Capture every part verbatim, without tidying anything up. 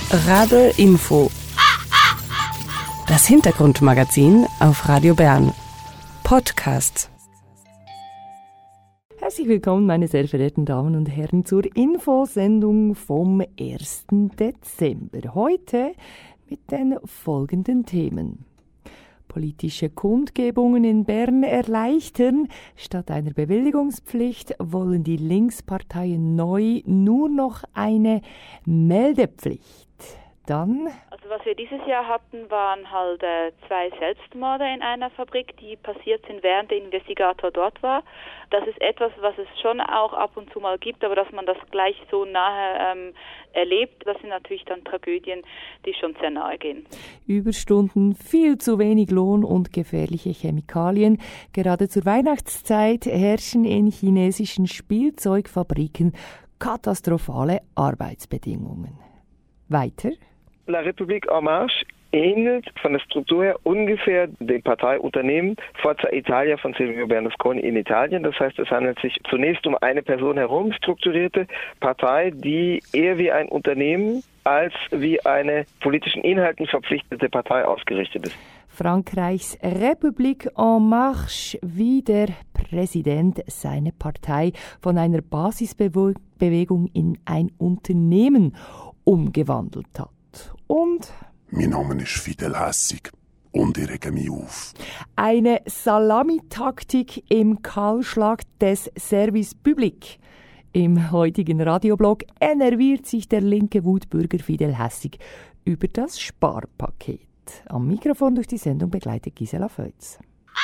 Radar Info. Das Hintergrundmagazin auf Radio Bern. Podcast. Herzlich willkommen, meine sehr verehrten Damen und Herren, zur Infosendung vom ersten Dezember. Heute mit den folgenden Themen. Politische Kundgebungen in Bern erleichtern. Statt einer Bewilligungspflicht wollen die Linksparteien neu nur noch eine Meldepflicht. Dann Also was wir dieses Jahr hatten, waren halt äh, zwei Selbstmorde in einer Fabrik, die passiert sind, während der Investigator dort war. Das ist etwas, was es schon auch ab und zu mal gibt, aber dass man das gleich so nahe ähm, erlebt, das sind natürlich dann Tragödien, die schon sehr nahe gehen. Überstunden, viel zu wenig Lohn und gefährliche Chemikalien. Gerade zur Weihnachtszeit herrschen in chinesischen Spielzeugfabriken katastrophale Arbeitsbedingungen. Weiter. La République en Marche ähnelt von der Struktur her ungefähr dem Parteiunternehmen Forza Italia von Silvio Berlusconi in Italien. Das heißt, es handelt sich zunächst um eine Person herum strukturierte Partei, die eher wie ein Unternehmen als wie eine politischen Inhalten verpflichtete Partei ausgerichtet ist. Frankreichs République en Marche, wie der Präsident seine Partei von einer Basisbewegung in ein Unternehmen umgewandelt hat. Und mein Name ist Fidel Hässig und ich rege mich auf. Eine Salamitaktik im Kahlschlag des Service Public. Im heutigen Radioblog enerviert sich der linke Wutbürger Fidel Hässig über das Sparpaket. Am Mikrofon durch die Sendung begleitet Gisela Feutz.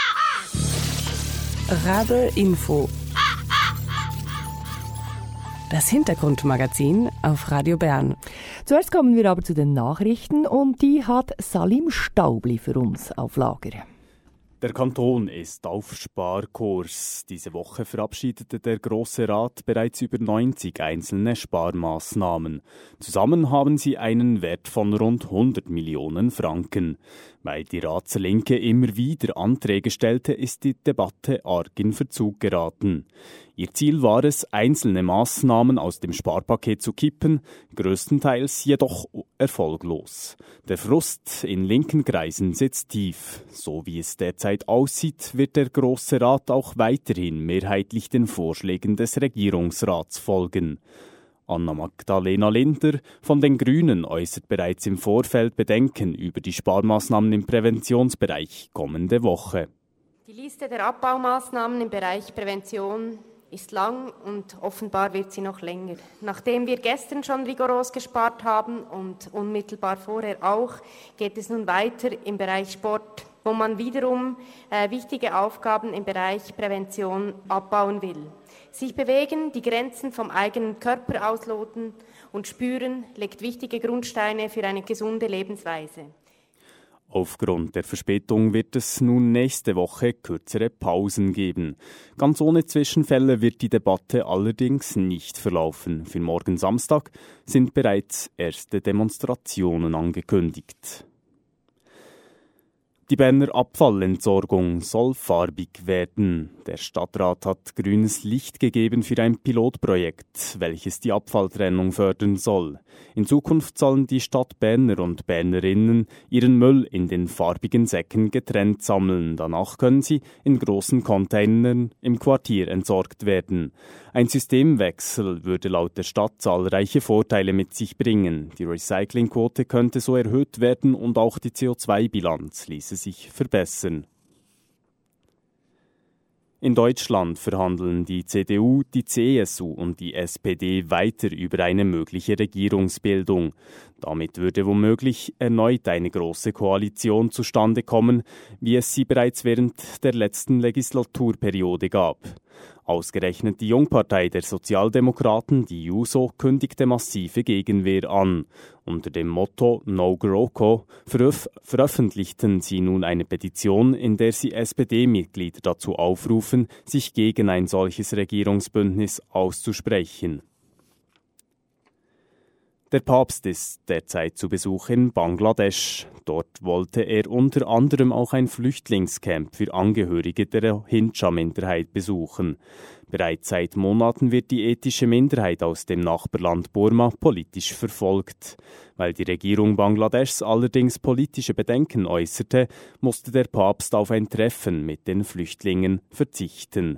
Radar Info. Das Hintergrundmagazin auf Radio Bern. Zuerst kommen wir aber zu den Nachrichten und die hat Salim Staubli für uns auf Lager. Der Kanton ist auf Sparkurs. Diese Woche verabschiedete der Grosse Rat bereits über neunzig einzelne Sparmaßnahmen. Zusammen haben sie einen Wert von rund hundert Millionen Franken. Weil die Ratslinke immer wieder Anträge stellte, ist die Debatte arg in Verzug geraten. Ihr Ziel war es, einzelne Maßnahmen aus dem Sparpaket zu kippen, größtenteils jedoch erfolglos. Der Frust in linken Kreisen sitzt tief. So wie es derzeit aussieht, wird der Grosse Rat auch weiterhin mehrheitlich den Vorschlägen des Regierungsrats folgen. Anna-Magdalena Linder von den Grünen äußert bereits im Vorfeld Bedenken über die Sparmaßnahmen im Präventionsbereich kommende Woche. Die Liste der Abbaumaßnahmen im Bereich Prävention ist lang und offenbar wird sie noch länger. Nachdem wir gestern schon rigoros gespart haben und unmittelbar vorher auch, geht es nun weiter im Bereich Sport, wo man wiederum äh, wichtige Aufgaben im Bereich Prävention abbauen will. Sich bewegen, die Grenzen vom eigenen Körper ausloten und spüren, legt wichtige Grundsteine für eine gesunde Lebensweise. Aufgrund der Verspätung wird es nun nächste Woche kürzere Pausen geben. Ganz ohne Zwischenfälle wird die Debatte allerdings nicht verlaufen. Für morgen Samstag sind bereits erste Demonstrationen angekündigt. Die Berner Abfallentsorgung soll farbig werden. Der Stadtrat hat grünes Licht gegeben für ein Pilotprojekt, welches die Abfalltrennung fördern soll. In Zukunft sollen die Stadt Berner und Bernerinnen ihren Müll in den farbigen Säcken getrennt sammeln. Danach können sie in großen Containern im Quartier entsorgt werden. Ein Systemwechsel würde laut der Stadt zahlreiche Vorteile mit sich bringen. Die Recyclingquote könnte so erhöht werden und auch die C O zwei Bilanz ließe sich verbessern. In Deutschland verhandeln die C D U, die C S U und die S P D weiter über eine mögliche Regierungsbildung. Damit würde womöglich erneut eine große Koalition zustande kommen, wie es sie bereits während der letzten Legislaturperiode gab. Ausgerechnet die Jungpartei der Sozialdemokraten, die Juso, kündigte massive Gegenwehr an. Unter dem Motto No GroKo veröf- veröffentlichten sie nun eine Petition, in der sie S P D-Mitglieder dazu aufrufen, sich gegen ein solches Regierungsbündnis auszusprechen. Der Papst ist derzeit zu Besuch in Bangladesch. Dort wollte er unter anderem auch ein Flüchtlingscamp für Angehörige der Rohingya-Minderheit besuchen. Bereits seit Monaten wird die ethnische Minderheit aus dem Nachbarland Burma politisch verfolgt. Weil die Regierung Bangladeschs allerdings politische Bedenken äußerte, musste der Papst auf ein Treffen mit den Flüchtlingen verzichten.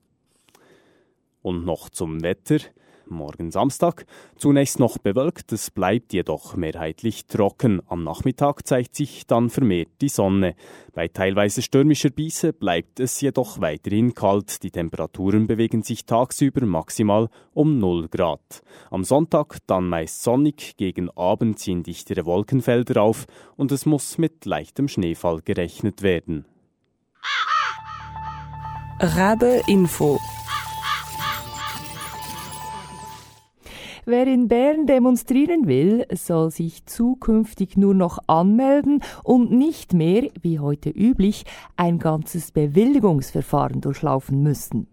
Und noch zum Wetter. Morgen Samstag. Zunächst noch bewölkt, es bleibt jedoch mehrheitlich trocken. Am Nachmittag zeigt sich dann vermehrt die Sonne. Bei teilweise stürmischer Brise bleibt es jedoch weiterhin kalt. Die Temperaturen bewegen sich tagsüber maximal um null Grad. Am Sonntag dann meist sonnig, gegen Abend ziehen dichtere Wolkenfelder auf und es muss mit leichtem Schneefall gerechnet werden. Rabe Info. Wer in Bern demonstrieren will, soll sich zukünftig nur noch anmelden und nicht mehr, wie heute üblich, ein ganzes Bewilligungsverfahren durchlaufen müssen.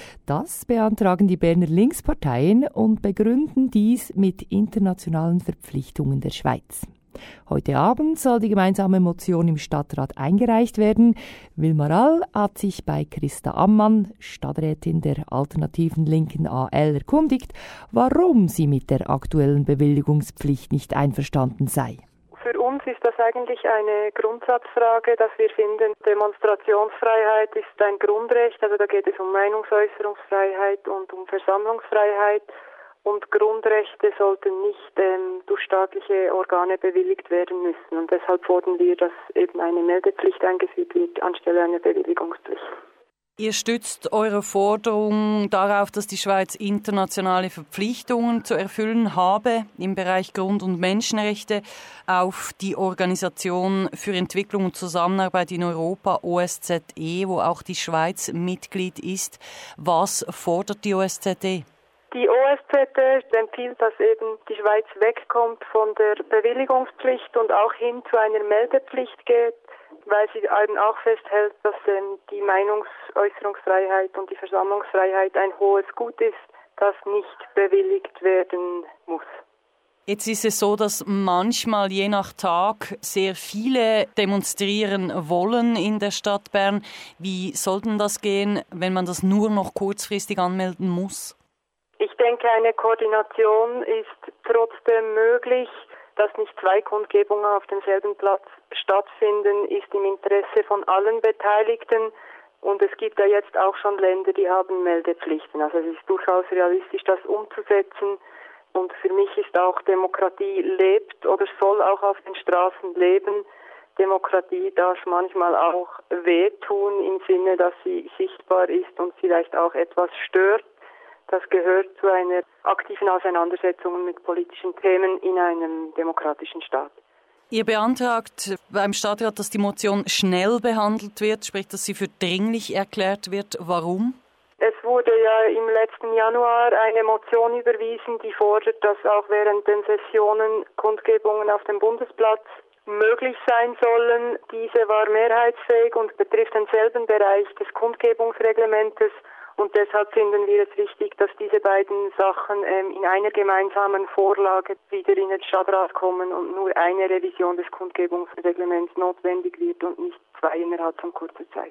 Das beantragen die Berner Linksparteien und begründen dies mit internationalen Verpflichtungen der Schweiz. Heute Abend soll die gemeinsame Motion im Stadtrat eingereicht werden. Wilmar All hat sich bei Christa Ammann, Stadträtin der alternativen Linken A L, erkundigt, warum sie mit der aktuellen Bewilligungspflicht nicht einverstanden sei. Für uns ist das eigentlich eine Grundsatzfrage, dass wir finden, Demonstrationsfreiheit ist ein Grundrecht, also da geht es um Meinungsäußerungsfreiheit und um Versammlungsfreiheit. Und Grundrechte sollten nicht ähm, durch staatliche Organe bewilligt werden müssen. Und deshalb fordern wir, dass eben eine Meldepflicht eingeführt wird anstelle einer Bewilligungspflicht. Ihr stützt eure Forderung darauf, dass die Schweiz internationale Verpflichtungen zu erfüllen habe im Bereich Grund- und Menschenrechte, auf die Organisation für Entwicklung und Zusammenarbeit in Europa, O S Z E, wo auch die Schweiz Mitglied ist. Was fordert die O S Z E? Die O S Z E empfiehlt, dass eben die Schweiz wegkommt von der Bewilligungspflicht und auch hin zu einer Meldepflicht geht, weil sie eben auch festhält, dass ähm, die Meinungsäußerungsfreiheit und die Versammlungsfreiheit ein hohes Gut ist, das nicht bewilligt werden muss. Jetzt ist es so, dass manchmal je nach Tag sehr viele demonstrieren wollen in der Stadt Bern. Wie soll denn das gehen, wenn man das nur noch kurzfristig anmelden muss? Ich denke, eine Koordination ist trotzdem möglich. Dass nicht zwei Kundgebungen auf demselben Platz stattfinden, ist im Interesse von allen Beteiligten. Und es gibt ja jetzt auch schon Länder, die haben Meldepflichten. Also es ist durchaus realistisch, das umzusetzen. Und für mich ist auch Demokratie lebt oder soll auch auf den Straßen leben. Demokratie darf manchmal auch wehtun im Sinne, dass sie sichtbar ist und vielleicht auch etwas stört. Das gehört zu einer aktiven Auseinandersetzung mit politischen Themen in einem demokratischen Staat. Ihr beantragt beim Stadtrat, dass die Motion schnell behandelt wird, sprich, dass sie für dringlich erklärt wird. Warum? Es wurde ja im letzten Januar eine Motion überwiesen, die fordert, dass auch während den Sessionen Kundgebungen auf dem Bundesplatz möglich sein sollen. Diese war mehrheitsfähig und betrifft denselben Bereich des Kundgebungsreglementes. Und deshalb finden wir es wichtig, dass diese beiden Sachen ähm, in einer gemeinsamen Vorlage wieder in den Stadtrat kommen und nur eine Revision des Kundgebungsreglements notwendig wird und nicht zwei innerhalb von kurzer Zeit.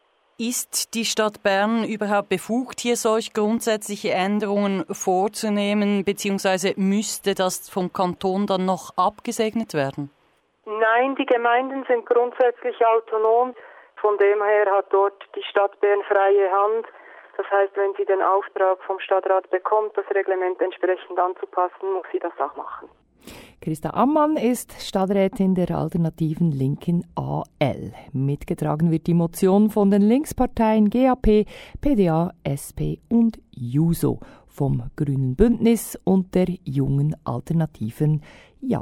Ist die Stadt Bern überhaupt befugt, hier solch grundsätzliche Änderungen vorzunehmen, beziehungsweise müsste das vom Kanton dann noch abgesegnet werden? Nein, die Gemeinden sind grundsätzlich autonom. Von dem her hat dort die Stadt Bern freie Hand. Das heißt, wenn sie den Auftrag vom Stadtrat bekommt, das Reglement entsprechend anzupassen, muss sie das auch machen. Christa Ammann ist Stadträtin der alternativen Linken A L. Mitgetragen wird die Motion von den Linksparteien G A P, P D A, S P und JUSO, vom Grünen Bündnis und der jungen Alternativen Ja.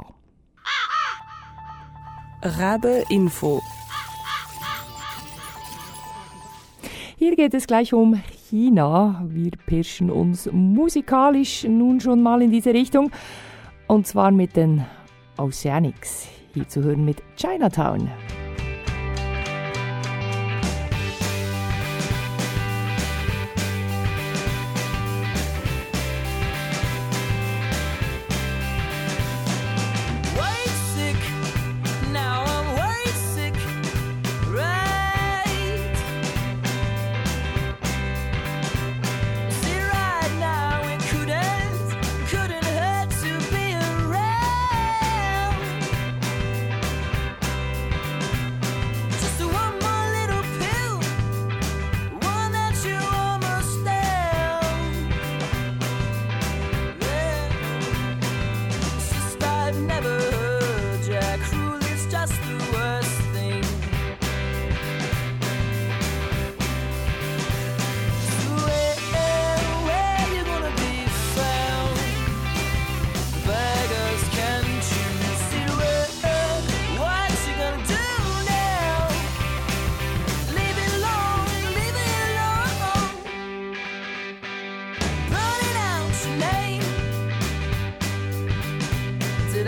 Rabe Info. Hier geht es gleich um China. Wir pirschen uns musikalisch nun schon mal in diese Richtung. Und zwar mit den Oceanics. Hier zu hören mit Chinatown.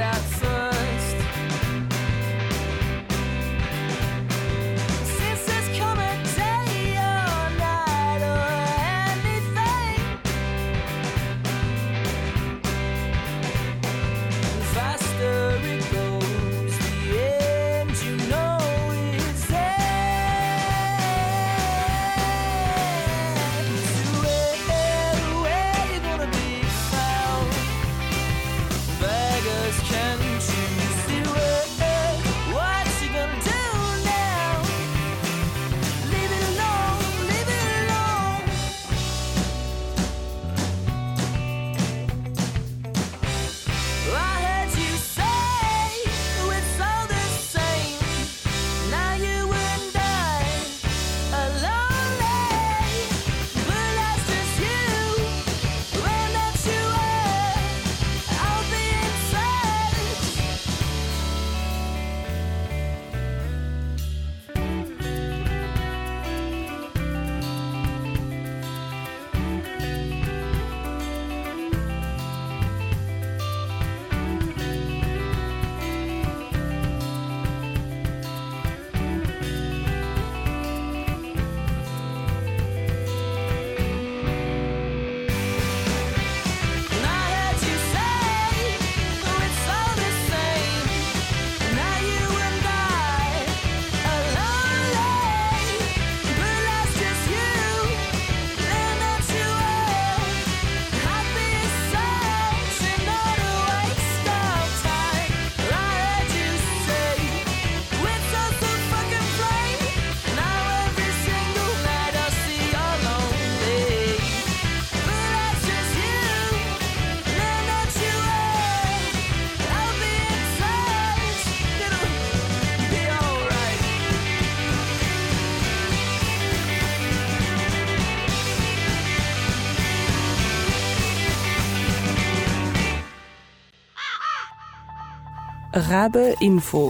out first. Since there's come a day or night or anything, the faster it goes, the end you know is there. So where, where you gonna be found? Beggars can choose the way. What's she gonna do now? Leave it alone, leave it alone. I heard you say it's all the same. Now you and I are lonely, but that's just you. Well, not you are. I'll be inside. And I heard you say it's all the same. Now you and I are lonely, but that's just you. And not you are. I'd be searching not to waste our time. I heard you say it's all so fucking plain. Now every single night I see you're lonely, but that's just you. And not you are. I'll be inside. It'll be alright. Rabe Info.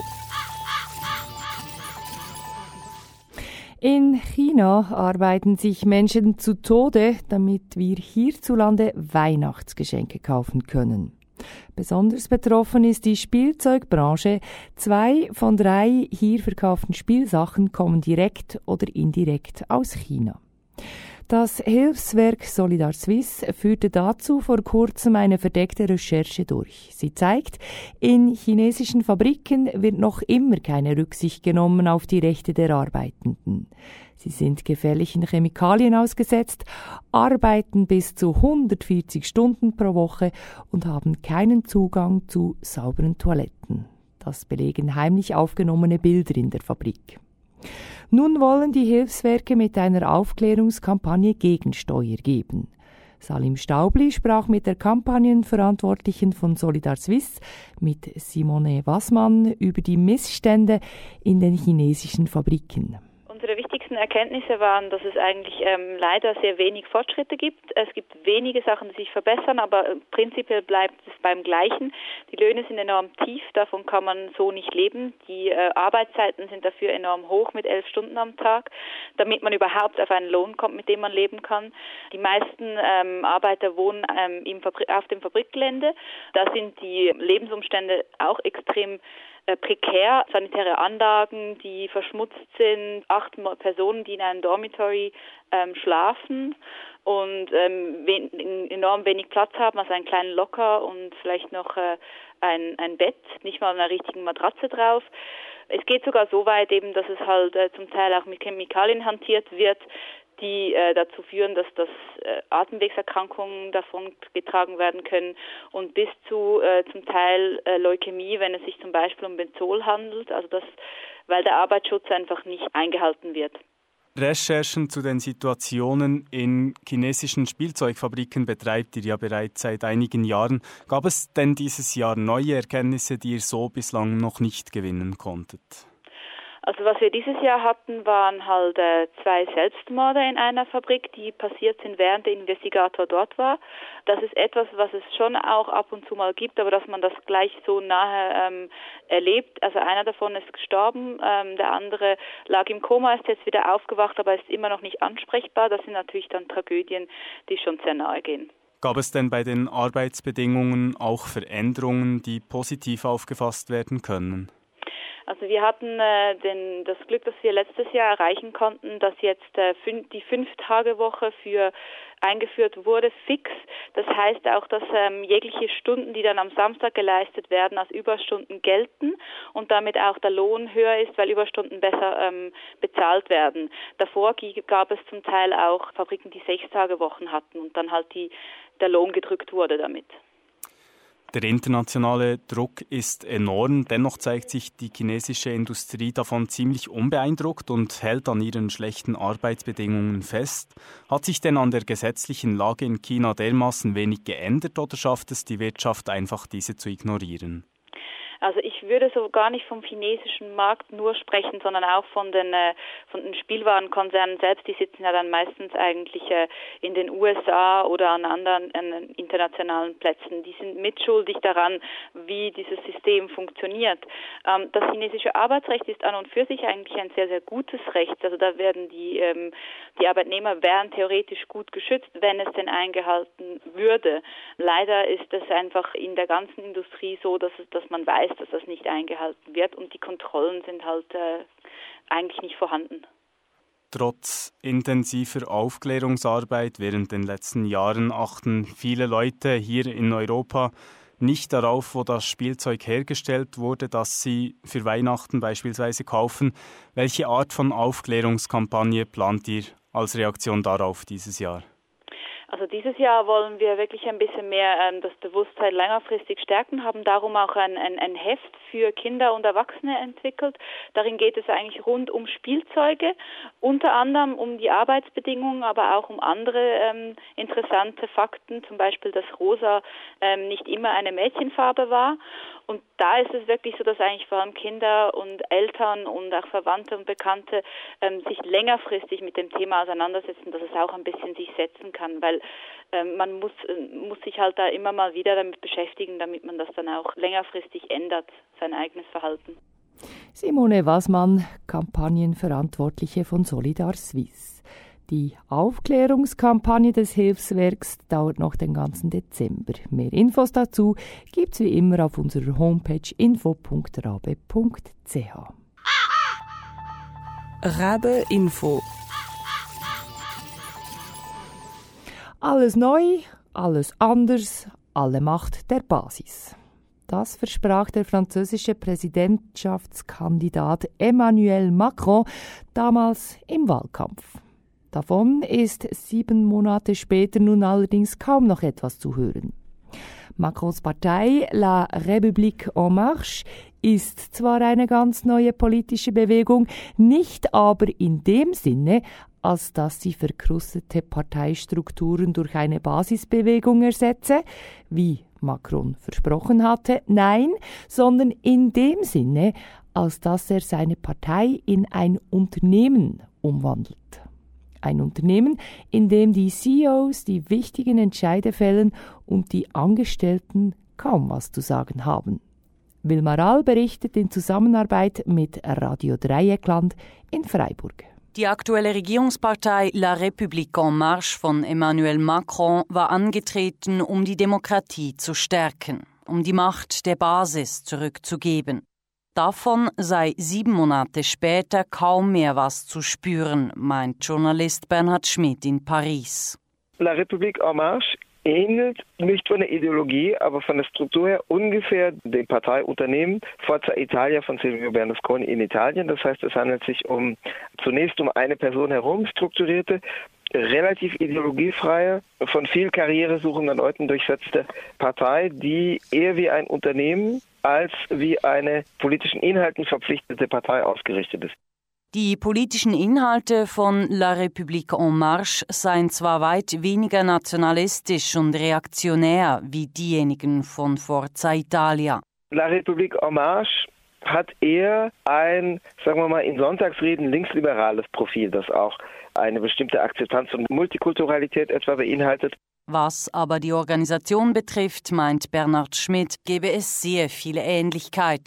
In China arbeiten sich Menschen zu Tode, damit wir hierzulande Weihnachtsgeschenke kaufen können. Besonders betroffen ist die Spielzeugbranche. Zwei von drei hier verkauften Spielsachen kommen direkt oder indirekt aus China. Das Hilfswerk Solidar Suisse führte dazu vor kurzem eine verdeckte Recherche durch. Sie zeigt, in chinesischen Fabriken wird noch immer keine Rücksicht genommen auf die Rechte der Arbeitenden. Sie sind gefährlichen Chemikalien ausgesetzt, arbeiten bis zu hundertvierzig Stunden pro Woche und haben keinen Zugang zu sauberen Toiletten. Das belegen heimlich aufgenommene Bilder in der Fabrik. Nun wollen die Hilfswerke mit einer Aufklärungskampagne Gegensteuer geben. Salim Staubli sprach mit der Kampagnenverantwortlichen von Solidar Suisse, mit Simone Wassmann, über die Missstände in den chinesischen Fabriken. Unsere wichtigsten Erkenntnisse waren, dass es eigentlich ähm, leider sehr wenig Fortschritte gibt. Es gibt wenige Sachen, die sich verbessern, aber äh, prinzipiell bleibt es beim Gleichen. Die Löhne sind enorm tief, davon kann man so nicht leben. Die äh, Arbeitszeiten sind dafür enorm hoch mit elf Stunden am Tag, damit man überhaupt auf einen Lohn kommt, mit dem man leben kann. Die meisten ähm, Arbeiter wohnen ähm, im Fabri- auf dem Fabrikgelände. Da sind die Lebensumstände auch extrem prekär, sanitäre Anlagen, die verschmutzt sind, acht Personen, die in einem Dormitory ähm, schlafen und ähm, wen, enorm wenig Platz haben, also einen kleinen Locker und vielleicht noch äh, ein, ein Bett, nicht mal eine richtige Matratze drauf. Es geht sogar so weit eben, dass es halt äh, zum Teil auch mit Chemikalien hantiert wird, die äh, dazu führen, dass das äh, Atemwegserkrankungen davon getragen werden können und bis zu äh, zum Teil äh, Leukämie, wenn es sich zum Beispiel um Benzol handelt, also das, weil der Arbeitsschutz einfach nicht eingehalten wird. Recherchen zu den Situationen in chinesischen Spielzeugfabriken betreibt ihr ja bereits seit einigen Jahren. Gab es denn dieses Jahr neue Erkenntnisse, die ihr so bislang noch nicht gewinnen konntet? Also was wir dieses Jahr hatten, waren halt äh, zwei Selbstmorde in einer Fabrik, die passiert sind, während der Investigator dort war. Das ist etwas, was es schon auch ab und zu mal gibt, aber dass man das gleich so nahe ähm, erlebt. Also einer davon ist gestorben, ähm, der andere lag im Koma, ist jetzt wieder aufgewacht, aber ist immer noch nicht ansprechbar. Das sind natürlich dann Tragödien, die schon sehr nahe gehen. Gab es denn bei den Arbeitsbedingungen auch Veränderungen, die positiv aufgefasst werden können? Also wir hatten äh, den, das Glück, dass wir letztes Jahr erreichen konnten, dass jetzt äh, fün- die Fünf-Tage-Woche für eingeführt wurde, fix. Das heißt auch, dass ähm, jegliche Stunden, die dann am Samstag geleistet werden, als Überstunden gelten und damit auch der Lohn höher ist, weil Überstunden besser ähm, bezahlt werden. Davor g- gab es zum Teil auch Fabriken, die Sechs-Tage-Wochen hatten und dann halt die, der Lohn gedrückt wurde damit. Der internationale Druck ist enorm, dennoch zeigt sich die chinesische Industrie davon ziemlich unbeeindruckt und hält an ihren schlechten Arbeitsbedingungen fest. Hat sich denn an der gesetzlichen Lage in China dermaßen wenig geändert oder schafft es die Wirtschaft einfach, diese zu ignorieren? Also ich würde so gar nicht vom chinesischen Markt nur sprechen, sondern auch von den äh, von den Spielwarenkonzernen selbst. Die sitzen ja dann meistens eigentlich äh, in den U S A oder an anderen an internationalen Plätzen. Die sind mitschuldig daran, wie dieses System funktioniert. Ähm, das chinesische Arbeitsrecht ist an und für sich eigentlich ein sehr, sehr gutes Recht. Also da werden die ähm, die Arbeitnehmer wären theoretisch gut geschützt, wenn es denn eingehalten würde. Leider ist es einfach in der ganzen Industrie so, dass es, dass man weiß, dass das nicht eingehalten wird und die Kontrollen sind halt äh, eigentlich nicht vorhanden. Trotz intensiver Aufklärungsarbeit während den letzten Jahren achten viele Leute hier in Europa nicht darauf, wo das Spielzeug hergestellt wurde, das sie für Weihnachten beispielsweise kaufen. Welche Art von Aufklärungskampagne plant ihr als Reaktion darauf dieses Jahr? Also dieses Jahr wollen wir wirklich ein bisschen mehr ähm, das Bewusstsein längerfristig stärken, haben darum auch ein, ein, ein Heft für Kinder und Erwachsene entwickelt. Darin geht es eigentlich rund um Spielzeuge, unter anderem um die Arbeitsbedingungen, aber auch um andere ähm, interessante Fakten, zum Beispiel, dass Rosa ähm, nicht immer eine Mädchenfarbe war. Und da ist es wirklich so, dass eigentlich vor allem Kinder und Eltern und auch Verwandte und Bekannte ähm, sich längerfristig mit dem Thema auseinandersetzen, dass es auch ein bisschen sich setzen kann, weil ähm, man muss, äh, muss sich halt da immer mal wieder damit beschäftigen, damit man das dann auch längerfristig ändert, sein eigenes Verhalten. Simone Wassmann, Kampagnenverantwortliche von Solidar Suisse. Die Aufklärungskampagne des Hilfswerks dauert noch den ganzen Dezember. Mehr Infos dazu gibt's wie immer auf unserer Homepage info punkt rabe punkt c h. Rabe Info. Alles neu, alles anders, alle Macht der Basis. Das versprach der französische Präsidentschaftskandidat Emmanuel Macron damals im Wahlkampf. Davon ist sieben Monate später nun allerdings kaum noch etwas zu hören. Macrons Partei La République en Marche ist zwar eine ganz neue politische Bewegung, nicht aber in dem Sinne, als dass sie verkrustete Parteistrukturen durch eine Basisbewegung ersetze, wie Macron versprochen hatte, nein, sondern in dem Sinne, als dass er seine Partei in ein Unternehmen umwandelt. Ein Unternehmen, in dem die C E Os die wichtigen Entscheide fällen und die Angestellten kaum was zu sagen haben. Wilmar All berichtet in Zusammenarbeit mit Radio Dreieckland in Freiburg. Die aktuelle Regierungspartei La République en Marche von Emmanuel Macron war angetreten, um die Demokratie zu stärken, um die Macht der Basis zurückzugeben. Davon sei sieben Monate später kaum mehr was zu spüren, meint Journalist Bernhard Schmidt in Paris. La République en Marche ähnelt nicht von der Ideologie, aber von der Struktur her ungefähr dem Parteiunternehmen Forza Italia von Silvio Berlusconi in Italien. Das heißt, es handelt sich um zunächst um eine Person herum strukturierte, relativ ideologiefreie, von viel karrieresuchenden Leuten durchsetzte Partei, die eher wie ein Unternehmen als wie eine politischen Inhalten verpflichtete Partei ausgerichtet ist. Die politischen Inhalte von La République en Marche seien zwar weit weniger nationalistisch und reaktionär wie diejenigen von Forza Italia. La République en Marche hat eher ein, sagen wir mal, in Sonntagsreden linksliberales Profil, das auch eine bestimmte Akzeptanz und Multikulturalität etwa beinhaltet. Was aber die Organisation betrifft, meint Bernhard Schmidt, gäbe es sehr viele Ähnlichkeiten.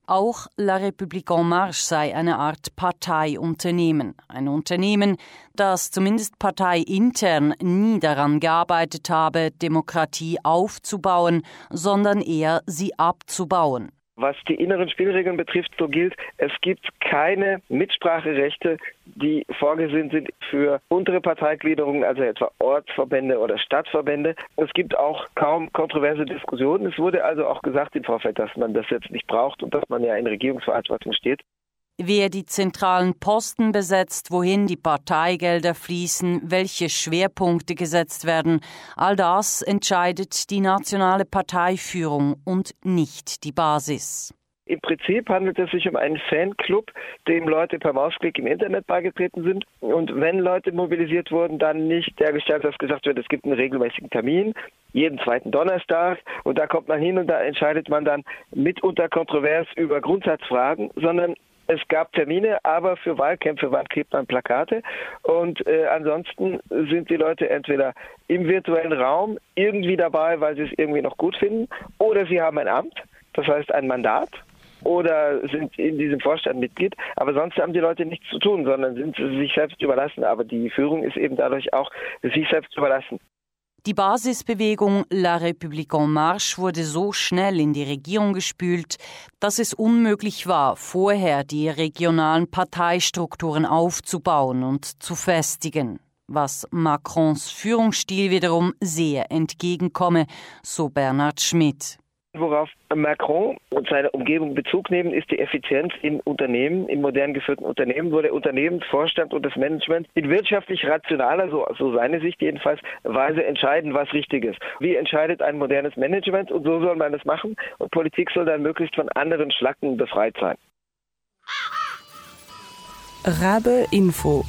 Auch La République en Marche sei eine Art Parteiunternehmen. Ein Unternehmen, das zumindest parteiintern nie daran gearbeitet habe, Demokratie aufzubauen, sondern eher sie abzubauen. Was die inneren Spielregeln betrifft, so gilt, es gibt keine Mitspracherechte, die vorgesehen sind für untere Parteigliederungen, also etwa Ortsverbände oder Stadtverbände. Es gibt auch kaum kontroverse Diskussionen. Es wurde also auch gesagt im Vorfeld, dass man das jetzt nicht braucht und dass man ja in Regierungsverantwortung steht. Wer die zentralen Posten besetzt, wohin die Parteigelder fließen, welche Schwerpunkte gesetzt werden, all das entscheidet die nationale Parteiführung und nicht die Basis. Im Prinzip handelt es sich um einen Fanclub, dem Leute per Mausklick im Internet beigetreten sind. Und wenn Leute mobilisiert wurden, dann nicht dergestalt, dass gesagt wird, es gibt einen regelmäßigen Termin, jeden zweiten Donnerstag. Und da kommt man hin und da entscheidet man dann mitunter kontrovers über Grundsatzfragen, sondern es gab Termine, aber für Wahlkämpfe wann klebt man Plakate und äh, ansonsten sind die Leute entweder im virtuellen Raum irgendwie dabei, weil sie es irgendwie noch gut finden, oder sie haben ein Amt, das heißt ein Mandat, oder sind in diesem Vorstand Mitglied, aber sonst haben die Leute nichts zu tun, sondern sind sich selbst überlassen, aber die Führung ist eben dadurch auch sich selbst überlassen. Die Basisbewegung La République en Marche wurde so schnell in die Regierung gespült, dass es unmöglich war, vorher die regionalen Parteistrukturen aufzubauen und zu festigen, was Macrons Führungsstil wiederum sehr entgegenkomme, so Bernhard Schmidt. Worauf Macron und seine Umgebung Bezug nehmen, ist die Effizienz in Unternehmen, in modern geführten Unternehmen, wo der Unternehmensvorstand und das Management in wirtschaftlich rationaler, so, so seine Sicht jedenfalls, Weise entscheiden, was richtig ist. Wie entscheidet ein modernes Management und so soll man das machen und Politik soll dann möglichst von anderen Schlacken befreit sein. Rabe Info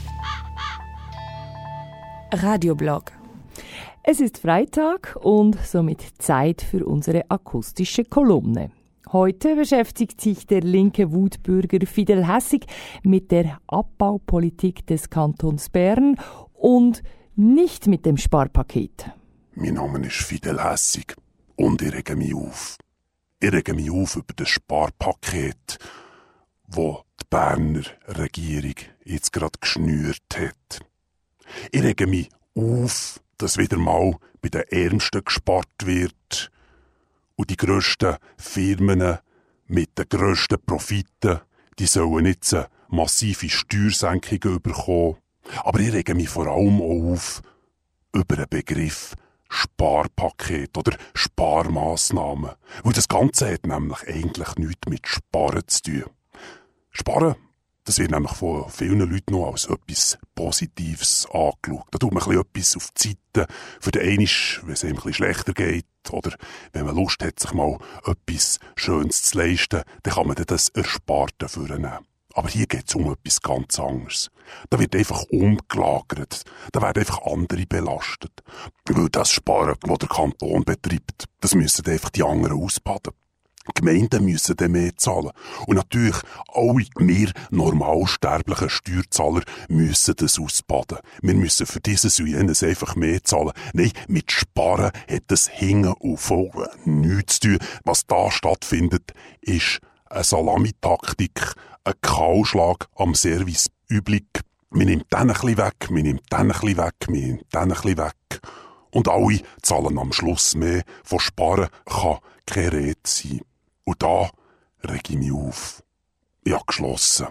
Radioblog. Es ist Freitag und somit Zeit für unsere akustische Kolumne. Heute beschäftigt sich der linke Wutbürger Fidel Hässig mit der Abbaupolitik des Kantons Bern und nicht mit dem Sparpaket. Mein Name ist Fidel Hässig und ich rege mich auf. Ich rege mich auf über das Sparpaket, das die Berner Regierung jetzt gerade geschnürt hat. Ich rege mich auf, dass wieder mal bei den Ärmsten gespart wird und die grössten Firmen mit den grössten Profiten, die sollen jetzt eine massive Steuersenkungen bekommen. Aber ich rege mich vor allem auch auf über den Begriff Sparpaket oder Sparmaßnahmen, weil das Ganze hat nämlich eigentlich nichts mit Sparen zu tun. Sparen, das wird nämlich von vielen Leuten noch als etwas Positives angeschaut. Da tut man ein bisschen etwas auf die Seite für den einen, wenn es einem ein bisschen schlechter geht. Oder wenn man Lust hat, sich mal etwas Schönes zu leisten, dann kann man das Ersparte dafür nehmen. Aber hier geht es um etwas ganz anderes. Da wird einfach umgelagert. Da werden einfach andere belastet. Weil das Sparen, das der Kanton betreibt, das müssen einfach die anderen ausbaden. Die Gemeinden müssen dann mehr zahlen. Und natürlich, alle wir normalsterblichen Steuerzahler müssen das ausbaden. Wir müssen für dieses und jenes einfach mehr zahlen. Nein, mit Sparen hat das Hingen und Folgen nichts zu tun. Was da stattfindet, ist eine Salamitaktik, ein Kahlschlag am Service üblich. Man nimmt den ein bisschen weg, man nimmt den ein bisschen weg, man nimmt den ein bisschen weg. Und alle zahlen am Schluss mehr. Von Sparen kann keine Rede sein. Und da reg ich mich auf. Ich habe geschlossen.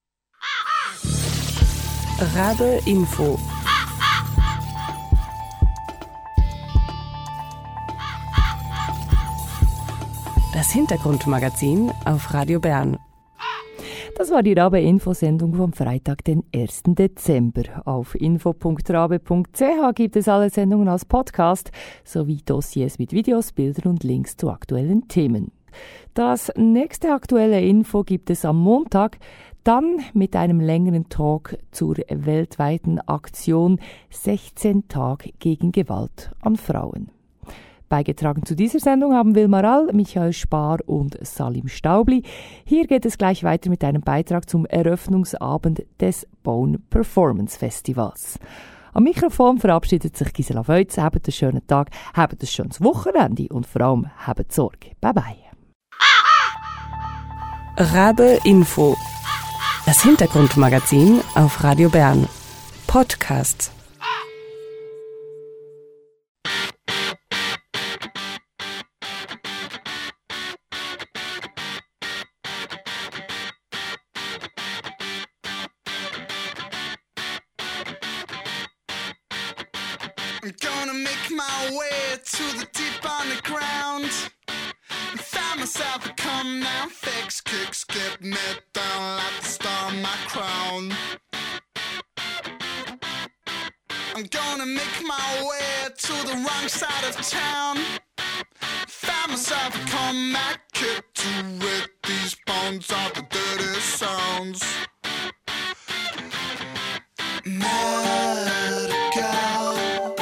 Rabe Info. Das Hintergrundmagazin auf Radio Bern. Das war die Rabe-Info-Sendung vom Freitag, den ersten Dezember. Auf info punkt rabe punkt c h gibt es alle Sendungen als Podcast sowie Dossiers mit Videos, Bildern und Links zu aktuellen Themen. Das nächste aktuelle Info gibt es am Montag, dann mit einem längeren Talk zur weltweiten Aktion sechzehn Tage gegen Gewalt an Frauen. Beigetragen zu dieser Sendung haben Wilma Rall, Michael Spar und Salim Staubli. Hier geht es gleich weiter mit einem Beitrag zum Eröffnungsabend des Bone Performance Festivals. Am Mikrofon verabschiedet sich Gisela Feutz. Habt einen schönen Tag, habt ein schönes Wochenende und vor allem habt Sorge. Bye bye. Rabe Info. Das Hintergrundmagazin auf Radio Bern. Podcast. I'm gonna make my way to the deep underground. Find myself a come now, fix, kick, skip, me down like the star on my crown. I'm gonna make my way to the wrong side of town. Find myself a come back, kick to rid these bones of the dirty sounds. Mad girl.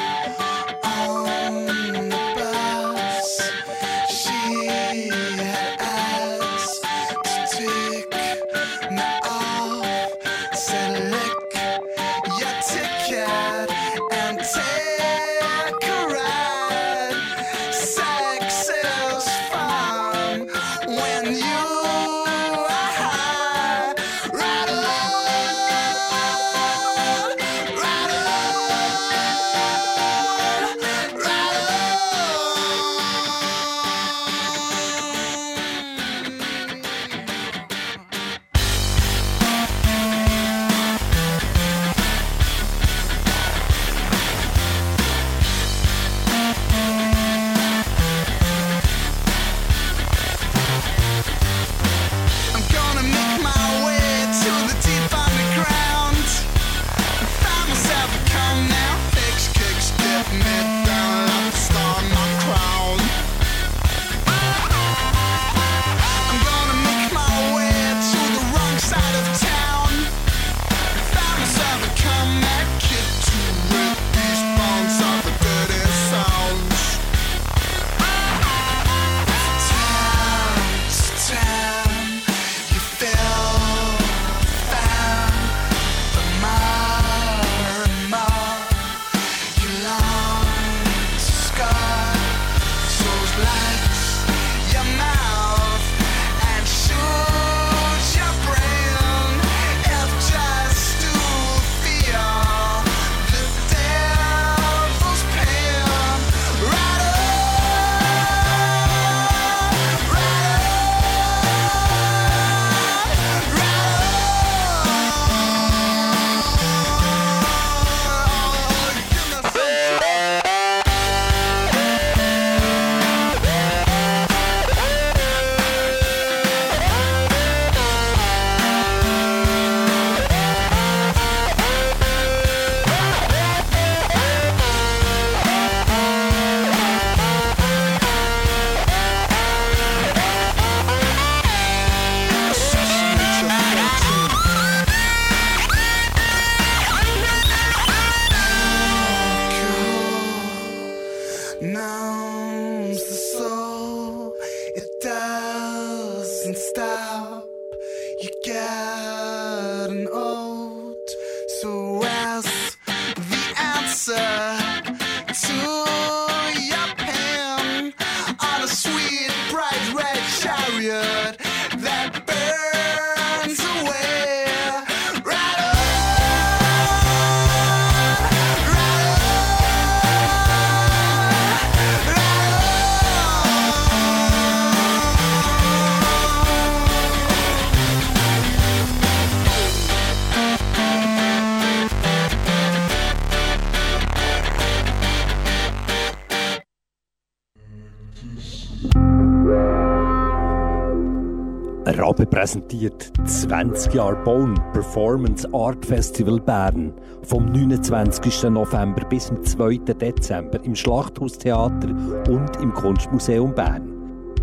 Rabe präsentiert zwanzig Jahre Bone Performance Art Festival Bern vom neunundzwanzigsten November bis zum zweiten Dezember im Schlachthaustheater und im Kunstmuseum Bern.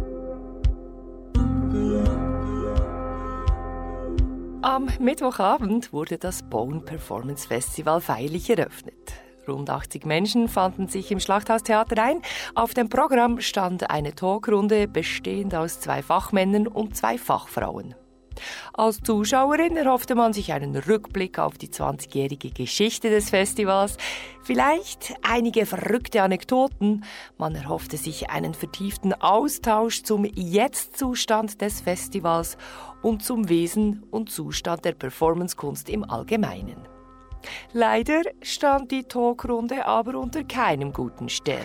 Am Mittwochabend wurde das Bone Performance Festival feierlich eröffnet. Rund achtzig Menschen fanden sich im Schlachthaustheater ein. Auf dem Programm stand eine Talkrunde bestehend aus zwei Fachmännern und zwei Fachfrauen. Als Zuschauerin erhoffte man sich einen Rückblick auf die zwanzigjährige Geschichte des Festivals, vielleicht einige verrückte Anekdoten, man erhoffte sich einen vertieften Austausch zum Jetzt-Zustand des Festivals und zum Wesen und Zustand der Performancekunst im Allgemeinen. Leider stand die Talkrunde aber unter keinem guten Stern.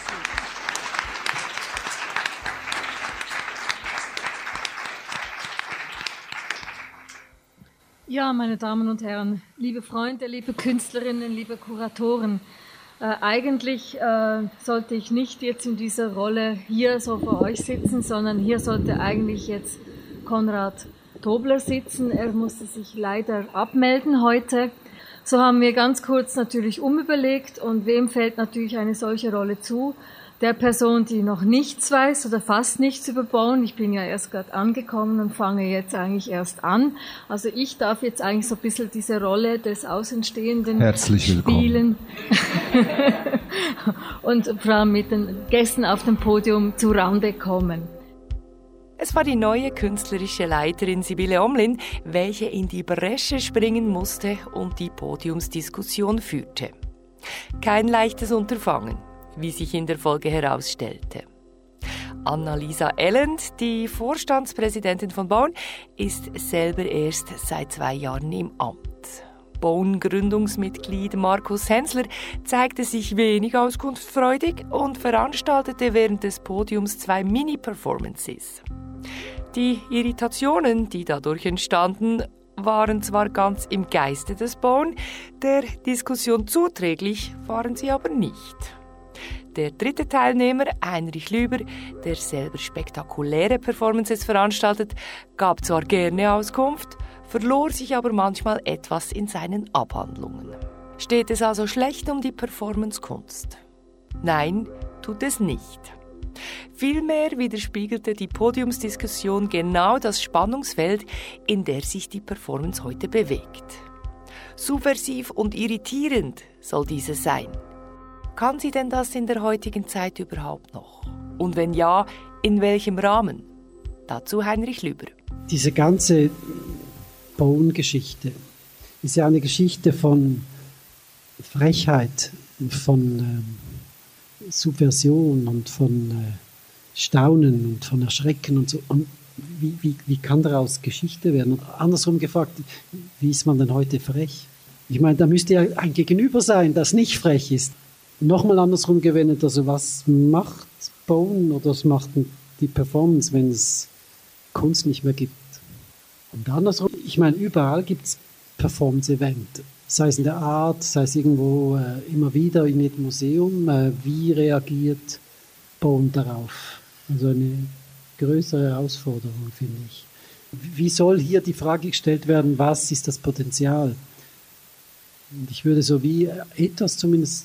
Ja, meine Damen und Herren, liebe Freunde, liebe Künstlerinnen, liebe Kuratoren, äh, eigentlich äh, sollte ich nicht jetzt in dieser Rolle hier so vor euch sitzen, sondern hier sollte eigentlich jetzt Konrad Tobler sitzen. Er musste sich leider abmelden heute. So haben wir ganz kurz natürlich umüberlegt und wem fällt natürlich eine solche Rolle zu? Der Person, die noch nichts weiß oder fast nichts über Bone. Ich bin ja erst gerade angekommen und fange jetzt eigentlich erst an. Also ich darf jetzt eigentlich so ein bisschen diese Rolle des Außenstehenden Herzlich spielen und vor allem mit den Gästen auf dem Podium zu Rande kommen. Es war die neue künstlerische Leiterin Sibylle Omlin, welche in die Bresche springen musste und die Podiumsdiskussion führte. Kein leichtes Unterfangen, wie sich in der Folge herausstellte. Annalisa Elend, die Vorstandspräsidentin von Bone, ist selber erst seit zwei Jahren im Amt. Bone-Gründungsmitglied Markus Hensler zeigte sich wenig auskunftsfreudig und veranstaltete während des Podiums zwei Mini-Performances. Die Irritationen, die dadurch entstanden, waren zwar ganz im Geiste des Bone, der Diskussion zuträglich waren sie aber nicht. Der dritte Teilnehmer, Heinrich Lüber, der selber spektakuläre Performances veranstaltet, gab zwar gerne Auskunft, verlor sich aber manchmal etwas in seinen Abhandlungen. Steht es also schlecht um die Performancekunst? Nein, tut es nicht. Vielmehr widerspiegelte die Podiumsdiskussion genau das Spannungsfeld, in der sich die Performance heute bewegt. Subversiv und irritierend soll diese sein. Kann sie denn das in der heutigen Zeit überhaupt noch? Und wenn ja, in welchem Rahmen? Dazu Heinrich Lüber. Diese ganze Bone-Geschichte ist ja eine Geschichte von Frechheit, von äh, Subversion und von äh, Staunen und von Erschrecken und so. Und wie, wie, wie kann daraus Geschichte werden? Und andersrum gefragt, wie ist man denn heute frech? Ich meine, da müsste ja ein Gegenüber sein, das nicht frech ist. Nochmal andersrum gewendet, also was macht Bone oder was macht die Performance, wenn es Kunst nicht mehr gibt? Und andersrum, ich meine, überall gibt es Performance-Event, sei es in der Art, sei es irgendwo äh, immer wieder in jedem Museum. Äh, wie reagiert Bone darauf? Also eine größere Herausforderung, finde ich. Wie soll hier die Frage gestellt werden, was ist das Potenzial? Und ich würde so wie etwas zumindest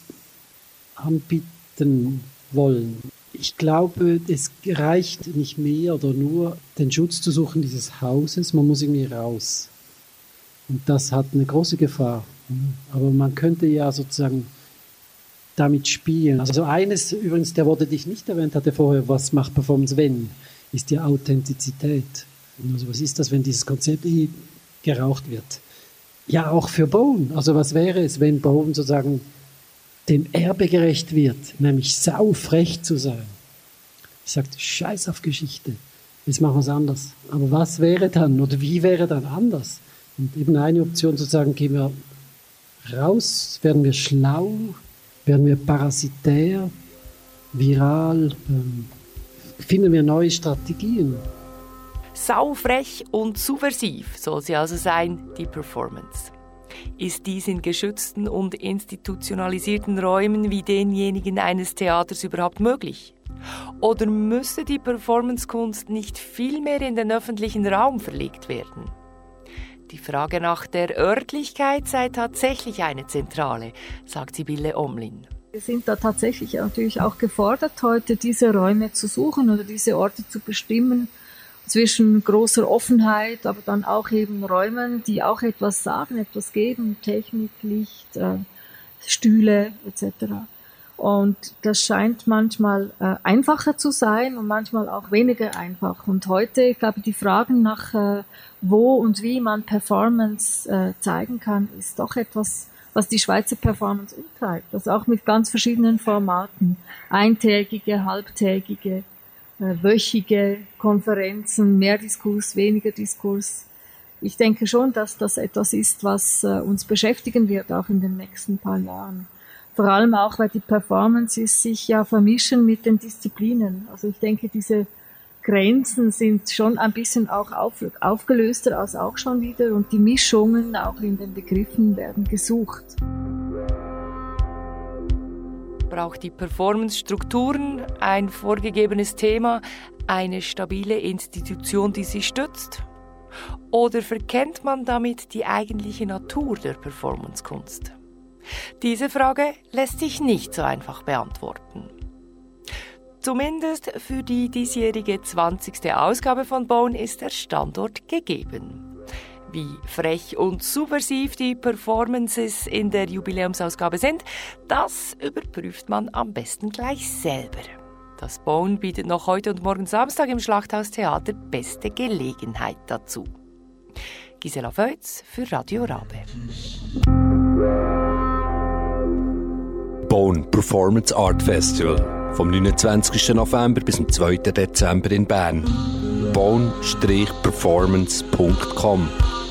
anbieten wollen. Ich glaube, es reicht nicht mehr oder nur, den Schutz zu suchen dieses Hauses. Man muss irgendwie raus. Und das hat eine große Gefahr. Aber man könnte ja sozusagen damit spielen. Also eines übrigens der Worte, die ich nicht erwähnt hatte vorher, was macht Performance wenn, ist die Authentizität. Also was ist das, wenn dieses Konzept eh geraucht wird? Ja, auch für Bone. Also was wäre es, wenn Bone sozusagen dem Erbe gerecht wird, nämlich saufrech zu sein. Ich sagte, scheiß auf Geschichte, jetzt machen wir es anders. Aber was wäre dann, oder wie wäre dann anders? Und eben eine Option zu sagen, gehen wir raus, werden wir schlau, werden wir parasitär, viral, ähm, finden wir neue Strategien. Saufrech und subversiv soll sie also sein, die Performance. Ist dies in geschützten und institutionalisierten Räumen wie denjenigen eines Theaters überhaupt möglich? Oder müsste die Performancekunst nicht vielmehr in den öffentlichen Raum verlegt werden? Die Frage nach der Örtlichkeit sei tatsächlich eine zentrale, sagt Sibylle Omlin. Wir sind da tatsächlich natürlich auch gefordert, heute diese Räume zu suchen oder diese Orte zu bestimmen, zwischen großer Offenheit, aber dann auch eben Räumen, die auch etwas sagen, etwas geben, Technik, Licht, äh, Stühle et cetera. Und das scheint manchmal äh, einfacher zu sein und manchmal auch weniger einfach. Und heute, ich glaube, die Fragen nach äh, wo und wie man Performance äh, zeigen kann, ist doch etwas, was die Schweizer Performance umtreibt. Das auch mit ganz verschiedenen Formaten. Eintägige, halbtägige, äh, wöchige Konferenzen, mehr Diskurs, weniger Diskurs. Ich denke schon, dass das etwas ist, was äh, uns beschäftigen wird, auch in den nächsten paar Jahren. Vor allem auch, weil die Performances sich ja vermischen mit den Disziplinen. Also ich denke, diese Grenzen sind schon ein bisschen auch auf, aufgelöster als auch schon wieder und die Mischungen auch in den Begriffen werden gesucht. Braucht die Performance Strukturen, ein vorgegebenes Thema, eine stabile Institution, die sie stützt? Oder verkennt man damit die eigentliche Natur der Performancekunst? Diese Frage lässt sich nicht so einfach beantworten. Zumindest für die diesjährige zwanzigste Ausgabe von Bone ist der Standort gegeben. Wie frech und subversiv die Performances in der Jubiläumsausgabe sind, das überprüft man am besten gleich selber. Das Bone bietet noch heute und morgen Samstag im Schlachthaustheater beste Gelegenheit dazu. Gisela Feutz für Radio Rabe. Bone Performance Art Festival vom neunundzwanzigsten November bis zum zweiten Dezember in Bern. bone Bindestrich performance Punkt com